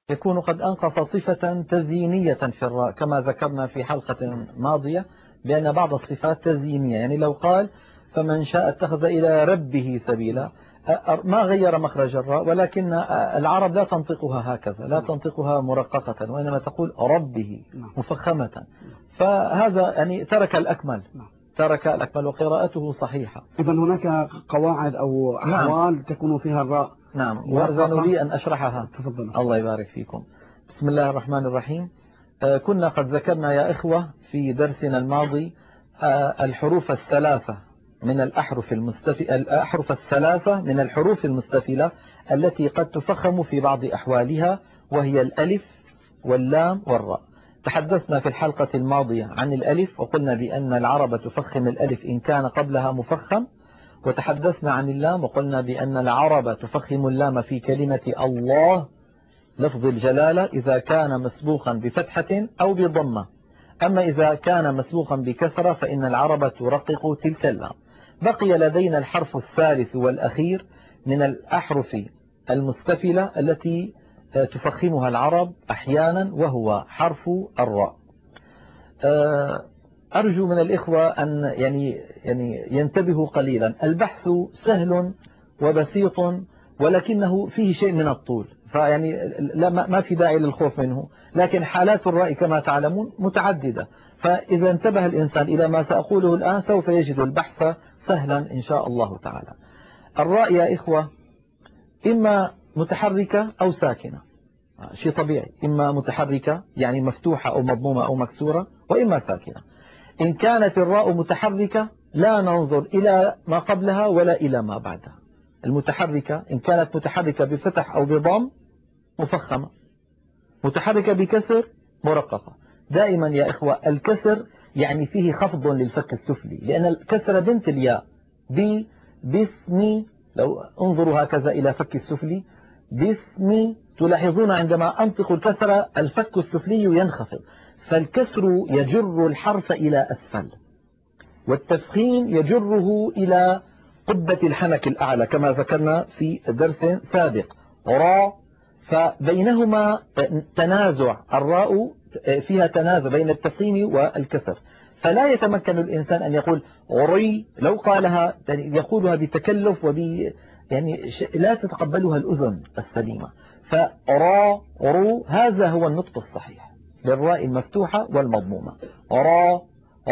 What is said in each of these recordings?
يكون قد أنقص صفة تزيينية في الراء، كما ذكرنا في حلقة ماضية بأن بعض الصفات تزيينية. يعني لو قال فمن شاء اتخذ إلى ربه سبيلا، ما غير مخرج الراء، ولكن العرب لا تنطقها هكذا، لا تنطقها مرققة، وإنما تقول ربه مفخمة. فهذا يعني ترك الأكمل، وقراءته صحيحة. إذن هناك قواعد أو أحوال تكون فيها الراء. نعم، وأذن لي أن أشرحها. تفضل. الله يبارك فيكم. بسم الله الرحمن الرحيم. كنا قد ذكرنا يا إخوة في درسنا الماضي الحروف الثلاثة من الأحرف الثلاثة من الحروف المستفلة التي قد تفخم في بعض أحوالها، وهي الألف واللام والراء. تحدثنا في الحلقة الماضية عن الألف، وقلنا بأن العرب تفخم الألف إن كان قبلها مفخم، وتحدثنا عن اللام وقلنا بأن العرب تفخم اللام في كلمة الله لفظ الجلالة إذا كان مسبوقا بفتحة أو بضمة. أما إذا كان مسبوقا بكسرة فإن العرب ترقق تلك اللام. بقي لدينا الحرف الثالث والأخير من الأحرف المستفلة التي تفخمها العرب أحيانا، وهو حرف الراء. أرجو من الإخوة أن ينتبهوا قليلا. البحث سهل وبسيط، ولكنه فيه شيء من الطول، فيعني ما في داعي للخوف منه. لكن حالات الراء كما تعلمون متعددة، فإذا انتبه الإنسان إلى ما سأقوله الآن سوف يجد البحث سهلا إن شاء الله تعالى. الراء يا إخوة إما متحركة أو ساكنة، شيء طبيعي، إما متحركة يعني مفتوحة أو مضمومة أو مكسورة، وإما ساكنة. إن كانت الراء متحركة لا ننظر إلى ما قبلها ولا إلى ما بعدها. المتحركة إن كانت متحركة بفتح أو بضم مفخمة، متحركة بكسر مرققة. دائما يا إخوة الكسر يعني فيه خفض للفك السفلي، لأن الكسر بنت الياء. باسمي، لو انظروا هكذا إلى فك السفلي باسمي، تلاحظون عندما أنطق الكسر الفك السفلي ينخفض، فالكسر يجر الحرف إلى أسفل، والتفخيم يجره إلى قبة الحنك الأعلى كما ذكرنا في درس سابق. راء، فبينهما تنازع، الراء فيها تنازع بين التفخيم والكسر، فلا يتمكن الإنسان أن يقول عري. لو قالها يقولها بتكلف لا تتقبلها الأذن السليمة. فراء عرو هذا هو النطق الصحيح للراء المفتوحة والمضمومة. راء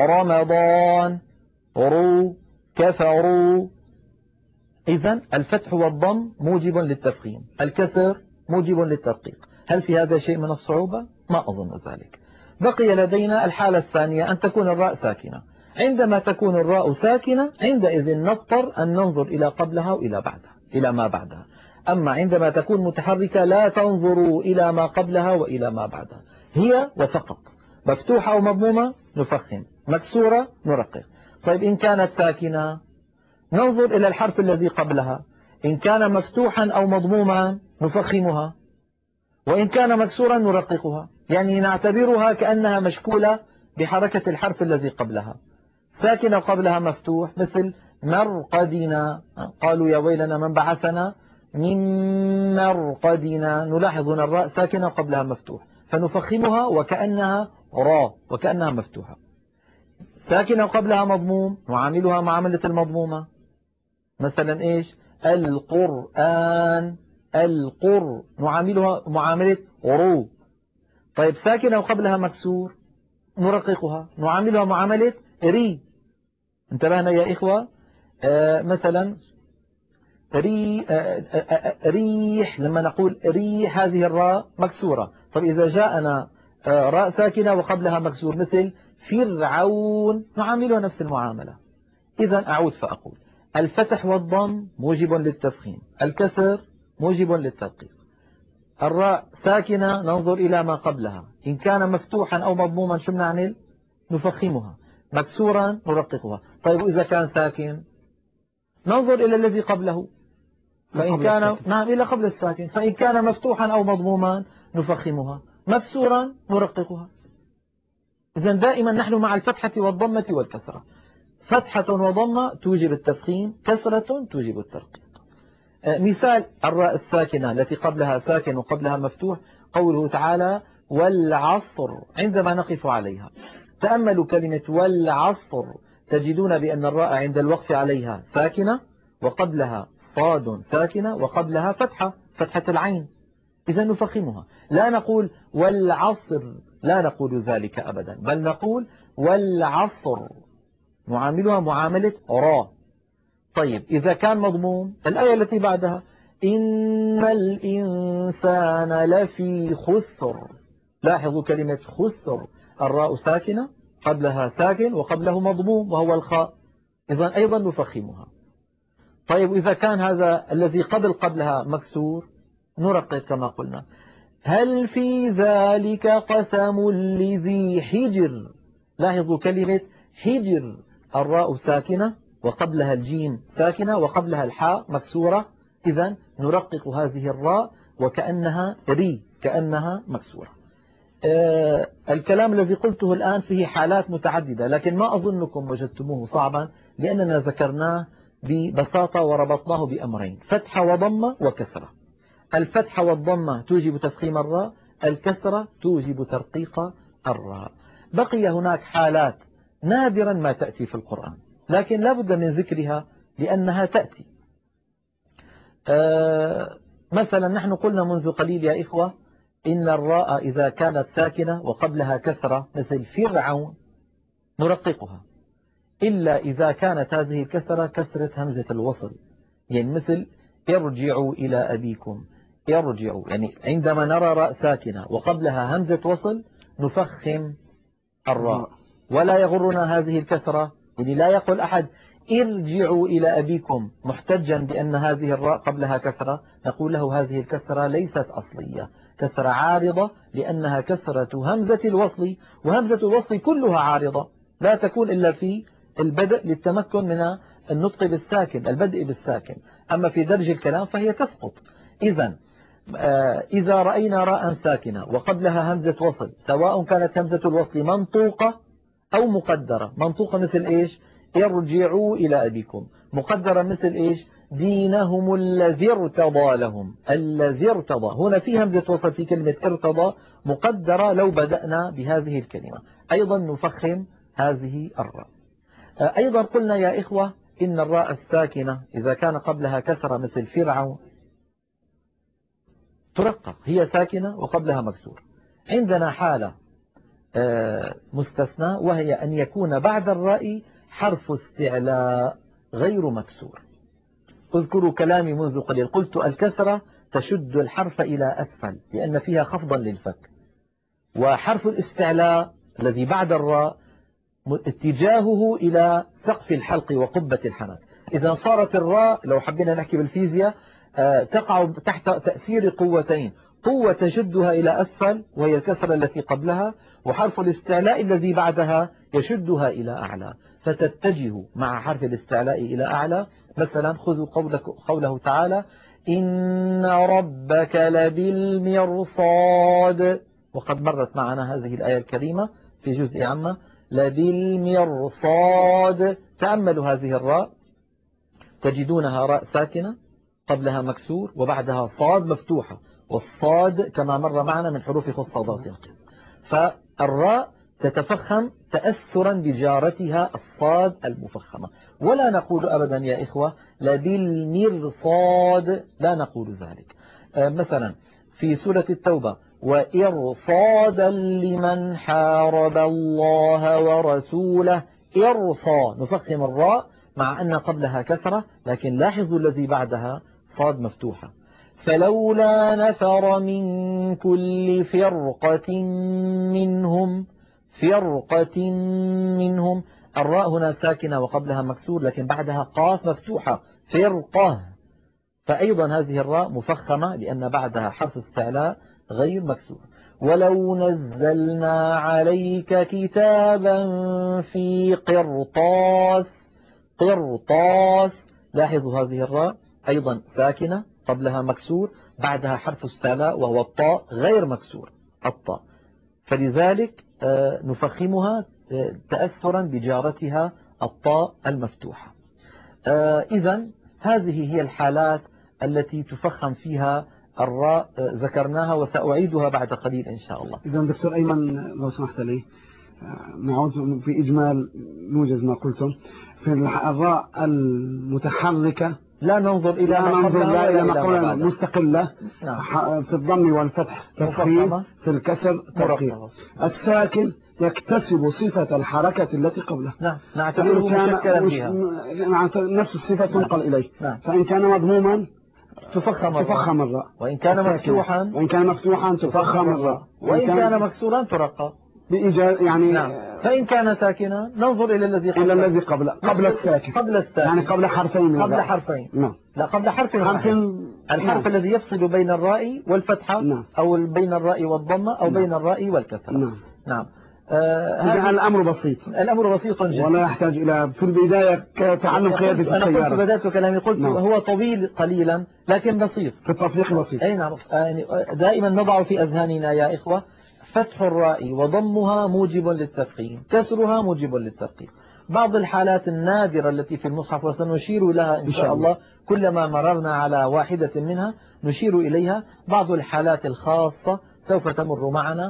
رمضان عرو كفروا. إذن الفتح والضم موجب للتفخيم، الكسر موجب للترقيق. هل في هذا شيء من الصعوبة؟ ما أظن ذلك. بقي لدينا الحالة الثانية أن تكون الراء ساكنة. عندما تكون الراء ساكنة عندئذ نضطر أن ننظر إلى قبلها وإلى بعدها إلى ما بعدها. أما عندما تكون متحركة لا تنظروا إلى ما قبلها وإلى ما بعدها، هي وفقط. مفتوحة أو مضمومة نفخم، مكسورة نرقق. طيب إن كانت ساكنة ننظر إلى الحرف الذي قبلها، إن كان مفتوحا أو مضموما نفخمها، وإن كان مكسورا نرققها. يعني نعتبرها كأنها مشكولة بحركة الحرف الذي قبلها. ساكنة قبلها مفتوح مثل مرقدنا، قالوا يا ويلنا من بعثنا من مرقدنا، نلاحظ أن الراء ساكنة قبلها مفتوح فنفخمها وكأنها راء وكأنها مفتوحة. ساكنة قبلها مضموم نعاملها معاملة المضمومة، مثلا إيش؟ القرآن، نعاملها معاملة رو. طيب ساكنة وقبلها مكسور نرققها نعاملها معاملة ري. انتبهنا يا إخوة؟ مثلا ريح، لما نقول ريح هذه الراء مكسورة. طب إذا جاءنا راء ساكنة وقبلها مكسور مثل فرعون نعاملها نفس المعاملة. إذا أعود فأقول الفتح والضم موجب للتفخيم، الكسر موجب للترقيق. الراء ساكنة ننظر إلى ما قبلها، إن كان مفتوحا أو مضموما شو بنعمل؟ نفخمها، مكسورا نرققها. طيب إذا كان ساكن ننظر إلى الذي قبله، فإن كان نعم إلى قبل الساكن، فإن كان مفتوحا أو مضموما نفخمها، مكسورا نرققها. إذا دائما نحن مع الفتحة والضمة والكسرة. فتحة وضمة توجب التفخيم، كسرة توجب الترقيق. مثال الراء الساكنة التي قبلها ساكن وقبلها مفتوح، قوله تعالى والعصر عندما نقف عليها. تأملوا كلمة والعصر، تجدون بأن الراء عند الوقف عليها ساكنة وقبلها صاد ساكنة وقبلها فتحة العين. إذا نفخمها، لا نقول والعصر، لا نقول ذلك أبدا، بل نقول والعصر، نعاملها معاملة راء. طيب إذا كان مضموم، الآية التي بعدها إن الإنسان لفي خسر، لاحظوا كلمة خسر، الراء ساكنة قبلها ساكن وقبله مضموم وهو الخاء، إذا أيضا نفخمها. طيب إذا كان هذا الذي قبلها مكسور، نرقق كما قلنا هل في ذلك قسم لذي حجر. لاحظوا كلمة حجر، الراء ساكنة وقبلها الجيم ساكنة وقبلها الحاء مكسورة، إذا نرقق هذه الراء وكأنها كأنها مكسورة. الكلام الذي قلته الآن فيه حالات متعددة، لكن ما أظنكم وجدتموه صعبا، لأننا ذكرناه ببساطة وربطناه بأمرين: فتحة وضمة وكسرة. الفتحة والضمة توجب تفخيم الراء، الكسرة توجب ترقيق الراء. بقي هناك حالات نادرا ما تأتي في القرآن، لكن لا بد من ذكرها لأنها تأتي. مثلا نحن قلنا منذ قليل يا إخوة إن الراء إذا كانت ساكنة وقبلها كسرة مثل فرعون نرققها، إلا إذا كانت هذه الكسرة كسرة همزة الوصل، يعني مثل ارجعوا إلى أبيكم، ارجعوا، يعني عندما نرى راء ساكنة وقبلها همزة وصل نفخم الراء، ولا يغرنا هذه الكسرة. يعني لا يقول أحد ارجعوا إلى أبيكم محتجا بأن هذه الراء قبلها كسرة، نقول له هذه الكسرة ليست أصلية، كسرة عارضة، لأنها كسرة همزة الوصل، وهمزة الوصل كلها عارضة، لا تكون إلا في البدء للتمكن من النطق بالساكن، البدء بالساكن، أما في درج الكلام فهي تسقط. إذا رأينا راء ساكنة وقبلها همزة وصل، سواء كانت همزة الوصل منطوقة أو مقدرة، منطوقة مثل إيش؟ ارجعوا إلى أبيكم، مقدرة مثل إيش؟ دينهم الذي ارتضى لهم، الذي ارتضى، هنا في همزة وصل في كلمة ارتضى مقدرة، لو بدأنا بهذه الكلمة أيضا نفخم هذه الراء. أيضا قلنا يا إخوة إن الراء الساكنة إذا كان قبلها كسرة مثل فرعون ترقق، هي ساكنة وقبلها مكسور. عندنا حالة مستثنى، وهي أن يكون بعد الراء حرف استعلاء غير مكسور. اذكروا كلامي منذ قليل، قلت الكسرة تشد الحرف إلى أسفل لأن فيها خفضا للفك، وحرف الاستعلاء الذي بعد الراء اتجاهه إلى سقف الحلق وقبة الحنك. إذا صارت الراء، لو حبينا نحكي بالفيزياء، تقع تحت تأثير قوتين: قوة تشدها إلى أسفل وهي الكسرة التي قبلها، وحرف الاستعلاء الذي بعدها يشدها إلى أعلى، فتتجه مع حرف الاستعلاء إلى أعلى. مثلا خذوا قوله تعالى إن ربك لبالمرصاد، وقد مرت معنا هذه الآية الكريمة في جزء عامة، لبالمرصاد. تأملوا هذه الراء، تجدونها راء ساكنة قبلها مكسور وبعدها صاد مفتوحة، والصاد كما مر معنا من حروف خصادات، فالراء تتفخم تأثرا بجارتها الصاد المفخمة. ولا نقول أبدا يا إخوة لبالمرصاد، لا نقول ذلك. مثلا في سورة التوبة وإرصادا لمن حارب الله ورسوله، إرصا نفخم الراء مع أن قبلها كسرة، لكن لاحظوا الذي بعدها صاد مفتوحة. فلولا نفر من كل فرقة منهم، الراء هنا ساكنة وقبلها مكسور، لكن بعدها قاف مفتوحة، فرقة، فأيضا هذه الراء مفخمة لأن بعدها حرف استعلاء غير مكسور. ولو نزلنا عليك كتابا في قرطاس، لاحظوا هذه الراء أيضا ساكنة قبلها مكسور، بعدها حرف استعلاء وهو الطاء غير مكسور، الطاء، فلذلك نفخمها تأثرا بجارتها الطاء المفتوحة. إذن هذه هي الحالات التي تفخم فيها الراء ذكرناها وسأعيدها بعد قليل إن شاء الله. إذا دكتور أيمن لو سمحت لي نعود في إجمال نوجز ما قلتم. في الراء المتحركة لا ننظر إلى ما قبلها مستقلة. نعم. في الضم والفتح تفخيم، في الكسر ترقيق. الساكن يكتسب صفة الحركة التي قبله. نعم. نعتبره مشكلا بها. نفس الصفة تنقل إليه. نعم. فإن كان مضموما تفخم الراء، وإن كان مفتوحا تفخم الراء، وإن كان مكسورا ترقى يعني. نعم. فإن كان ساكنا ننظر إلى الذي قبل الساكن، يعني قبل حرفين. نعم. لا، قبل حرف الحرف الذي يفصل بين الراء والفتحة. نعم. أو بين الراء والضمة أو بين الراء والكسرة. نعم. هذا الأمر بسيط. الأمر بسيط جدا ولا يحتاج إلى في البداية تعلم قيادة السيارة. أنا قلت بدأت كلامي قلت نعم. هو طويل قليلا لكن بسيط في التطبيق بسيط. أي نعم. دائما نضع في أذهاننا يا إخوة فتح الراء وضمها موجب للتفخيم، كسرها موجب للترقيق. بعض الحالات النادرة التي في المصحف وسنشير لها إن شاء الله كلما مررنا على واحدة منها نشير إليها. بعض الحالات الخاصة سوف تمر معنا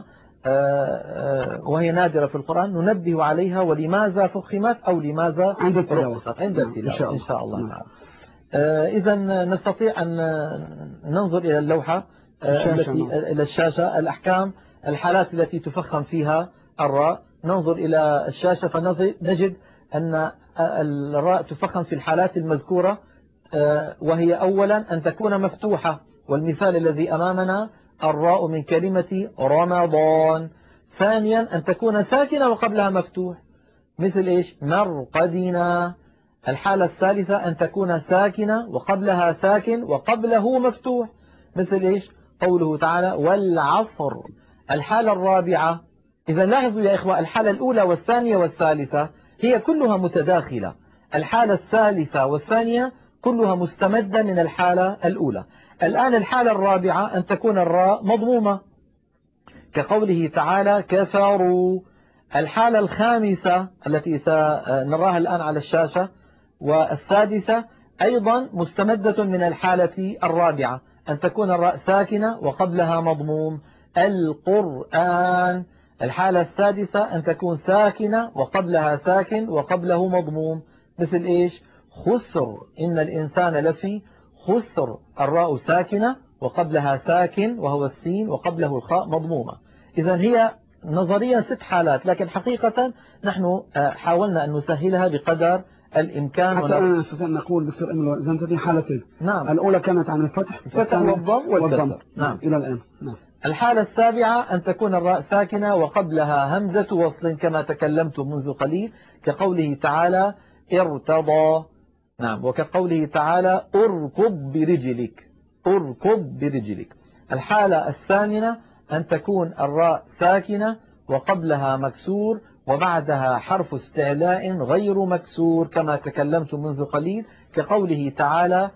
وهي نادرة في القرآن ننبه عليها ولماذا فخمت أو لماذا عند التلاوة إن شاء الله نعم. إذا نستطيع أن ننظر إلى اللوحة إلى الشاشة الأحكام الحالات التي تفخم فيها الراء. ننظر إلى الشاشة فنجد أن الراء تفخم في الحالات المذكورة، وهي أولا أن تكون مفتوحة، والمثال الذي أمامنا الراء من كلمة رمضان. ثانيا أن تكون ساكنة وقبلها مفتوح، مثل إيش؟ مرقدنا. الحالة الثالثة أن تكون ساكنة وقبلها ساكن وقبله مفتوح، مثل إيش؟ قوله تعالى والعصر. الحالة الرابعة، إذا لاحظوا يا إخوة الحالة الأولى والثانية والثالثة هي كلها متداخلة. الحالة الثالثة والثانية كلها مستمدة من الحالة الأولى. الآن الحالة الرابعة أن تكون الراء مضمومة كقوله تعالى كفروا. الحالة الخامسة التي سنراها الآن على الشاشة والسادسة أيضا مستمدة من الحالة الرابعة، أن تكون الراء ساكنة وقبلها مضموم. القرآن. الحالة السادسة أن تكون ساكنة وقبلها ساكن وقبله مضموم، مثل إيش؟ خسر. إن الإنسان لفي خسر. الراء ساكنة وقبلها ساكن وهو السين وقبله الخاء مضمومة. إذا هي نظريا 6 حالات، لكن حقيقة نحن حاولنا أن نسهلها بقدر الإمكان. حتى أنا نستطيع نقول دكتور أمل زنتني حالتين. نعم. الأولى كانت عن الفتح والضم والكسر. نعم. إلى الآن. نعم. الحالة السابعة أن تكون الراء ساكنة وقبلها همزة وصل كما تكلمت منذ قليل كقوله تعالى ارتضى. نعم. وكقوله تعالى اركض برجلك. اركض برجلك. الحالة الثامنة أن تكون الراء ساكنة وقبلها مكسور وبعدها حرف استعلاء غير مكسور كما تكلمت منذ قليل كقوله تعالى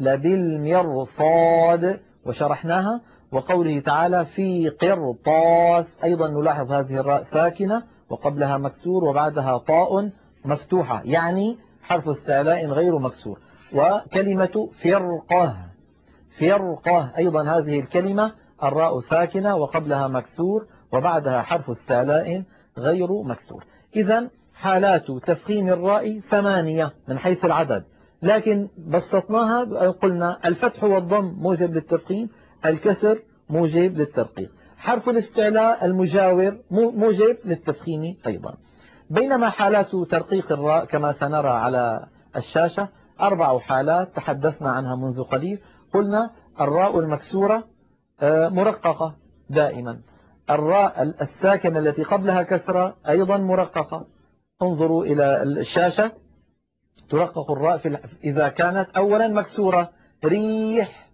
لبالمرصاد وشرحناها. وقوله تعالى في قرطاس أيضا نلاحظ هذه الراء ساكنة وقبلها مكسور وبعدها طاء مفتوحة، يعني حرف استعلاء غير مكسور. وكلمة فرقة. فرقة أيضا هذه الكلمة الراء ساكنة وقبلها مكسور وبعدها حرف استعلاء غير مكسور. إذا حالات تفخيم الراء 8 من حيث العدد، لكن بسطناها قلنا الفتح والضم موجب للتفخيم، الكسر موجب للترقيق، حرف الاستعلاء المجاور موجب للتفخيم أيضا. بينما حالات ترقيق الراء كما سنرى على الشاشة 4 حالات تحدثنا عنها منذ قليل. قلنا الراء المكسورة مرققة دائما، الراء الساكنة التي قبلها كسرة أيضا مرققة. انظروا إلى الشاشة ترقق الراء إذا كانت أولا مكسورة ريح.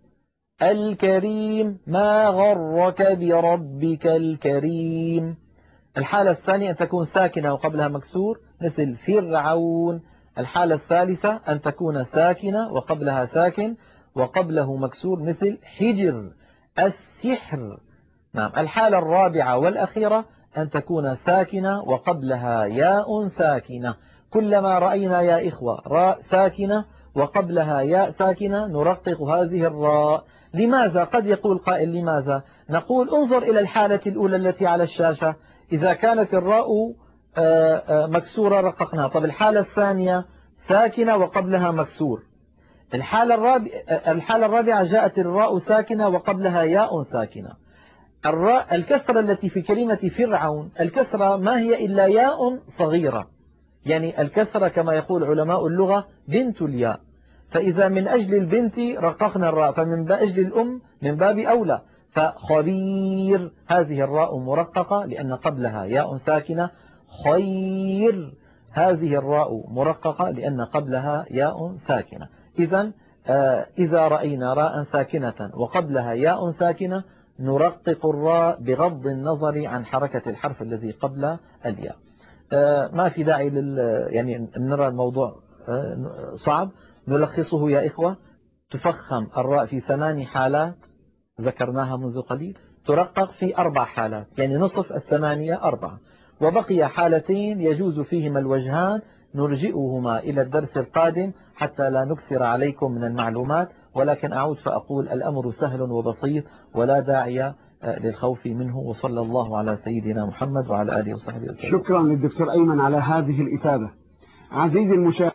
الكريم ما غرك بربك الكريم. الحالة الثانية أن تكون ساكنة وقبلها مكسور مثل فرعون. الحالة الثالثة أن تكون ساكنة وقبلها ساكن وقبله مكسور مثل حجر. السحر. نعم. الحالة الرابعة والأخيرة أن تكون ساكنة وقبلها ياء ساكنة. كلما رأينا يا إخوة راء ساكنة وقبلها ياء ساكنة نرقق هذه الراء لماذا؟ قد يقول قائل لماذا؟ نقول انظر إلى الحالة الأولى التي على الشاشة، إذا كانت الراء مكسورة رققناها. طب الحالة الثانية ساكنة وقبلها مكسور. الحالة الرابعة جاءت الراء ساكنة وقبلها ياء ساكنة. الكسرة التي في كلمة فرعون، الكسرة ما هي إلا ياء صغيرة، يعني الكسرة كما يقول علماء اللغة بنت الياء. فإذا من أجل البنت رققنا الراء، فمن أجل الأم من باب أولى. فخبير هذه الراء مرققة لأن قبلها ياء ساكنة. خير هذه الراء مرققة لأن قبلها ياء ساكنة. إذا رأينا راء ساكنة وقبلها ياء ساكنة نرقق الراء بغض النظر عن حركة الحرف الذي قبل الياء. ما في داعي يعني نرى الموضوع صعب، نلخصه يا إخوة. تفخم الراء في 8 حالات ذكرناها منذ قليل، ترقق في 4 حالات، يعني نصف 8 4، وبقي حالتين يجوز فيهما الوجهان نرجئهما إلى الدرس القادم حتى لا نكثر عليكم من المعلومات. ولكن أعود فأقول الأمر سهل وبسيط ولا داعي للخوف منه. وصلى الله على سيدنا محمد وعلى آله وصحبه وسلم. شكرا للدكتور أيمن على هذه الإفادة. عزيزي المشاهد.